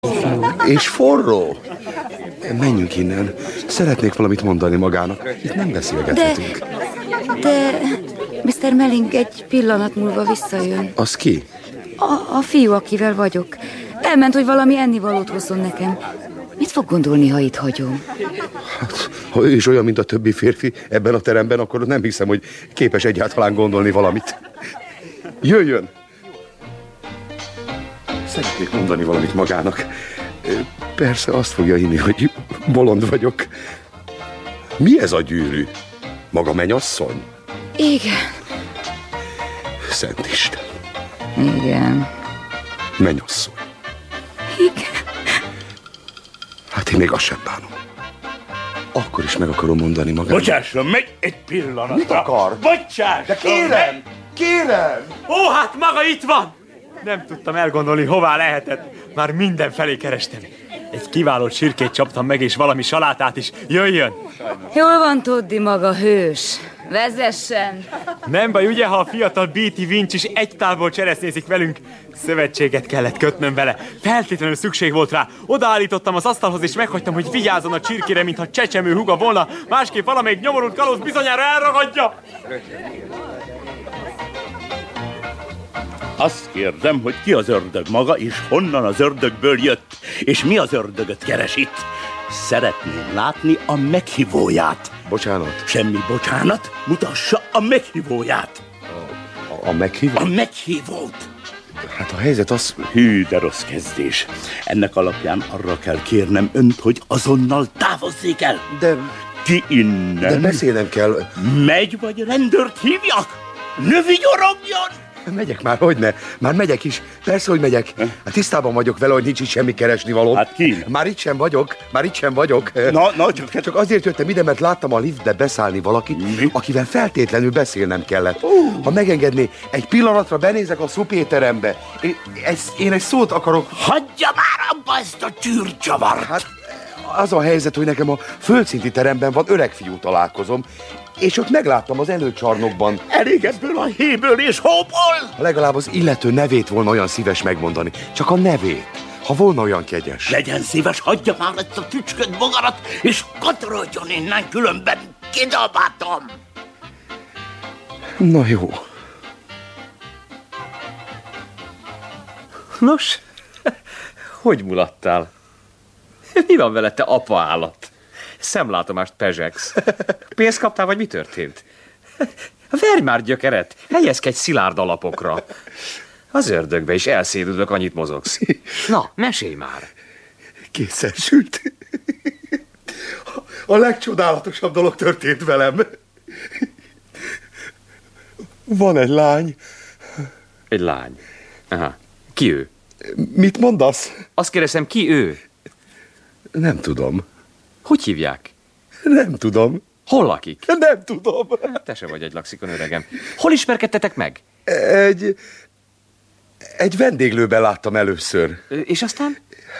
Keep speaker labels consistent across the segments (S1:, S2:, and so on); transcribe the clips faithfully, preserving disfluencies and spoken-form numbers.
S1: És forró. Menjünk innen. Szeretnék valamit mondani magának. Itt nem beszélgethetünk.
S2: De, de miszter Melling egy pillanat múlva visszajön.
S1: Az ki?
S2: A, a fiú, akivel vagyok. Elment, hogy valami ennivalót hozzon nekem. Mit fog gondolni, ha itt hagyom?
S1: Hát, ha ő is olyan, mint a többi férfi ebben a teremben, akkor nem hiszem, hogy képes egyáltalán gondolni valamit. Jöjjön! Szeretnék mondani valamit magának. Persze azt fogja hinni, hogy bolond vagyok. Mi ez a gyűrű? Maga mennyasszony?
S2: Igen.
S1: Szent Isten.
S2: Igen.
S1: Mennyasszony.
S2: Igen.
S1: Hát én még azt sem bánom. Akkor is meg akarom mondani magának.
S3: Bocsásson meg egy pillanatra.
S1: Mit akar?
S3: Bocsásson!
S1: De kérem! Kérem!
S4: Ó, hát maga itt van! Nem tudtam elgondolni, hová lehetett. Már mindenfelé kerestem. Egy kiváló csirkét csaptam meg, és valami salátát is. Jöjjön!
S2: Jól van, Toddy, maga hős. Vezessen!
S4: Nem baj, ugye, ha a fiatal Beatty Winch is egy tálból cseresznyézik velünk? Szövetséget kellett kötnöm vele. Feltétlenül szükség volt rá. Odaállítottam az asztalhoz, és meghagytam, hogy vigyázzon a csirkére, mintha csecsemő húga volna. Másképp valamelyik nyomorult kalóz bizonyára elragadja.
S3: Azt kérdem, hogy ki az ördög maga, és honnan az ördögből jött, és mi az ördögöt keres itt. Szeretném látni a meghívóját.
S1: Bocsánat.
S3: Semmi bocsánat, mutassa a meghívóját.
S1: A, a meghívó?
S3: A meghívót.
S1: Hát a helyzet az...
S3: Hű, de rossz kezdés. Ennek alapján arra kell kérnem önt, hogy azonnal távozzék el.
S1: De...
S3: Ki innen?
S1: De beszélnem kell.
S3: Megy, vagy rendőrt hívjak? Ne vigyorogjon!
S1: Megyek már, hogyne? Már megyek is. Persze, hogy megyek. Hát tisztában vagyok vele, hogy nincs itt semmi keresnivaló.
S3: Hát ki?
S1: Már itt sem vagyok. Már itt sem vagyok.
S3: Na, na, csak...
S1: Csak azért jöttem ide, mert láttam a liftbe beszállni valakit,
S3: Mi?
S1: akivel feltétlenül beszélnem kellett. Uh. Ha megengedné, egy pillanatra benézek a szupéterembe. Én, ez, én egy szót akarok...
S3: Hagyja már abba ezt a csűrcsavart!
S1: Hát az a helyzet, hogy nekem a földszinti teremben van öreg fiú találkozom, és ott megláttam az előcsarnokban.
S3: Elég ebből a héből és hóból!
S1: Legalább az illető nevét volna olyan szíves megmondani. Csak a nevét, ha volna olyan kegyes.
S3: Legyen szíves, hagyja már ezt a tücsköd bogarat, és katorodjon innen, különben kidobátom!
S1: Na jó.
S5: Nos, hogy mulattál? Mi van vele, te apa állat? Szemlátomást pezsegsz. Pénzt kaptál, vagy mi történt? Verj már gyökeret, helyezkedj szilárd alapokra. Az ördögbe is elszédülök, annyit mozogsz. Na, mesélj már.
S1: Kétszer sült. A legcsodálatosabb dolog történt velem. Van egy lány.
S5: Egy lány. Aha. Ki ő?
S1: Mit mondasz?
S5: Azt kérdezem, ki ő?
S1: Nem tudom.
S5: Hogy hívják?
S1: Nem tudom.
S5: Hol lakik?
S1: Nem tudom.
S5: Te se vagy egy laxikon, öregem. Hol ismerkedtetek meg?
S1: Egy... Egy vendéglőben láttam először.
S5: És aztán?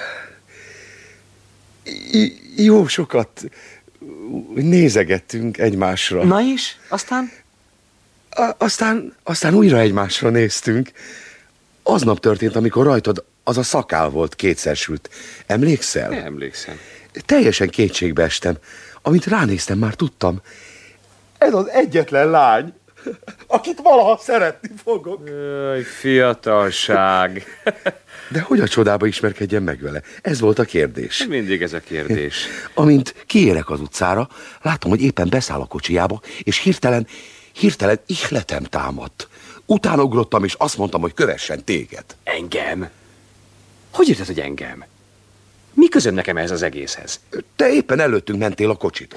S1: I- jó sokat nézegettünk egymásra.
S5: Na és? Aztán?
S1: A- aztán, aztán újra egymásra néztünk. Aznap történt, amikor rajtad az a szakál volt kétszer sült. Emlékszel?
S5: Nem emlékszem.
S1: Teljesen kétségbe estem. Amint ránéztem, már tudtam. Ez az egyetlen lány, akit valaha szeretni fogok.
S5: Jaj, fiatalság.
S1: De hogy a csodába ismerkedjen meg vele? Ez volt a kérdés.
S5: Mindig ez a kérdés.
S1: Amint kiérek az utcára, látom, hogy éppen beszáll a kocsijába, és hirtelen, hirtelen ihletem támadt. Utána ugrottam, és azt mondtam, hogy kövessen téged.
S5: Engem? Hogy érted, hogy engem? Mi közöm nekem ehhez az egészhez?
S1: Te éppen előttünk mentél a kocsitól.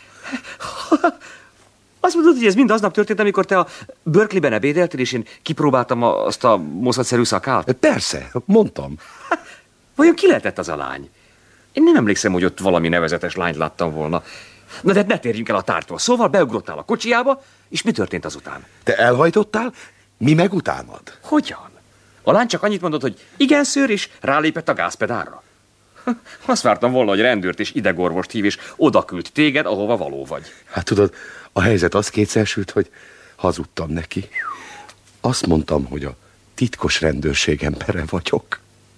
S5: Azt mondod, hogy ez mind aznap történt, amikor te a Berkeleyben ebédeltél, és én kipróbáltam azt a moszatszerű szakált?
S1: Persze, mondtam.
S5: Vajon ki lehetett az a lány? Én nem emlékszem, hogy ott valami nevezetes lányt láttam volna. Na de ne térjünk el a tártól. Szóval beugrottál a kocsijába, és mi történt azután?
S1: Te elhajtottál, mi meg utánad?
S5: Hogyan? A lány csak annyit mondott, hogy igen, szőr, és rálépett a gázpedálra. Azt vártam volna, hogy rendőrt és idegorvost hív, és odaküld téged, ahova való vagy.
S1: Hát tudod, a helyzet az kétszersült, hogy hazudtam neki. Azt mondtam, hogy a titkos rendőrség embere vagyok.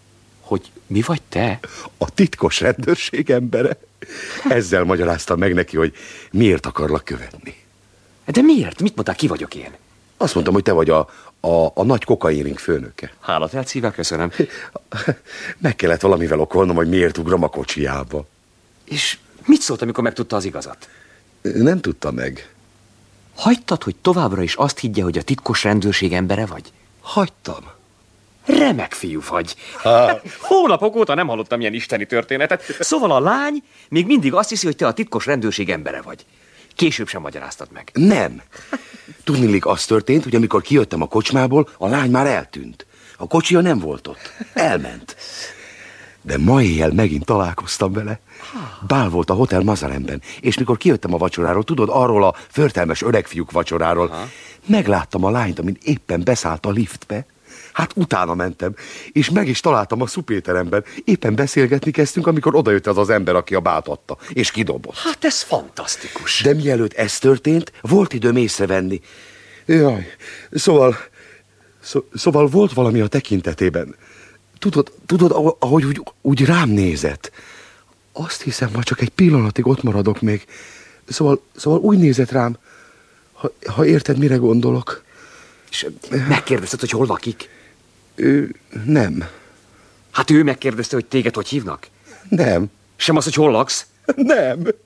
S5: Hogy mi vagy te?
S1: A titkos rendőrség embere. Ezzel magyaráztam meg neki, hogy miért akarlak követni.
S5: De miért? Mit mondtál, ki vagyok én?
S1: Azt mondtam, hogy te vagy a, a, a nagy kokainring főnöke.
S5: Hálatelt szívvel köszönöm.
S1: Meg kellett valamivel okolnom, hogy miért ugrom a kocsijába.
S5: És mit szólt, amikor megtudta az igazat?
S1: Nem tudta meg.
S5: Hagytad, hogy továbbra is azt higgye, hogy a titkos rendőrség embere vagy?
S1: Hagytam.
S5: Remek fiú vagy. Ha. Hónapok óta nem hallottam ilyen isteni történetet. Szóval a lány még mindig azt hiszi, hogy te a titkos rendőrség embere vagy. Később sem magyaráztad meg.
S1: Nem. Tudniillik az történt, hogy amikor kijöttem a kocsmából, a lány már eltűnt. A kocsia nem volt ott. Elment. De ma éjjel megint találkoztam vele. Bál volt a Hotel Mazaremben, és mikor kijöttem a vacsoráról, tudod, arról a förtelmes öregfiúk vacsoráról, ha. Megláttam a lányt, amint éppen beszállt a liftbe. Hát utána mentem, és meg is találtam a szupéteremben. Éppen beszélgetni kezdtünk, amikor odajött az az ember, aki a bát adta, és kidobott.
S5: Hát ez fantasztikus.
S1: De mielőtt ez történt, volt időm észrevenni. Jaj, szóval, szó, szóval volt valami a tekintetében. Tudod, tudod ahogy úgy, úgy rám nézett. Azt hiszem, hogy csak egy pillanatig ott maradok még. Szóval, szóval úgy nézett rám, ha, ha érted, mire gondolok.
S5: És megkérdezted, hogy hol lakik?
S1: Ő nem.
S5: Hát ő megkérdezte, hogy téged hogy hívnak?
S1: Nem.
S5: Sem az, hogy hol laksz?
S1: Nem.